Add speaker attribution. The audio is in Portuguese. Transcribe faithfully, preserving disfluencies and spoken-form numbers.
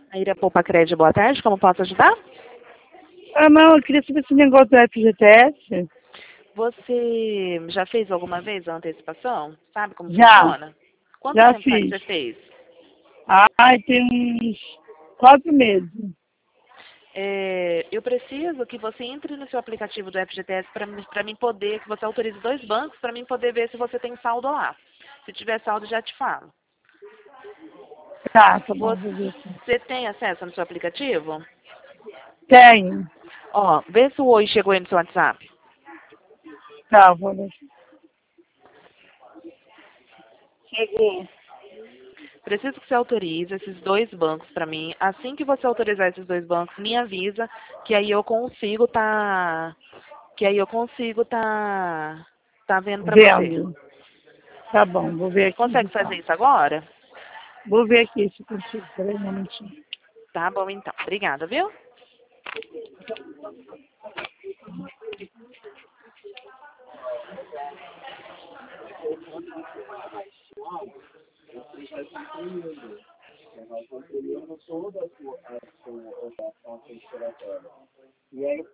Speaker 1: A Ira Poupa Crédito, boa tarde, como posso ajudar?
Speaker 2: Ah, não, eu queria saber esse negócio do F G T S.
Speaker 1: Você já fez alguma vez a antecipação? Sabe como
Speaker 2: Já,
Speaker 1: funciona? Quanto
Speaker 2: já
Speaker 1: tempo faz que
Speaker 2: fiz.
Speaker 1: você fez?
Speaker 2: Ai, tem uns quatro meses.
Speaker 1: É, eu preciso que você entre no seu aplicativo do F G T S para mim poder, que você autorize dois bancos para mim poder ver se você tem saldo lá. Se tiver saldo, já te falo.
Speaker 2: Tá, tá bom, vou ver aqui.
Speaker 1: Você tem acesso no seu aplicativo?
Speaker 2: Tenho.
Speaker 1: Ó, vê se o Oi chegou aí no seu WhatsApp.
Speaker 2: Tá, vou ver. Chegou.
Speaker 1: Preciso que você autorize esses dois bancos para mim. Assim que você autorizar esses dois bancos, me avisa que aí eu consigo tá, que aí eu consigo tá, tá vendo para você.
Speaker 2: Vendo. Tá bom, vou ver aqui
Speaker 1: Consegue fazer
Speaker 2: então.
Speaker 1: isso agora?
Speaker 2: Vou ver aqui se consigo. Peraí um momentinho.
Speaker 1: Tá bom então. Obrigada, viu?
Speaker 2: E aí,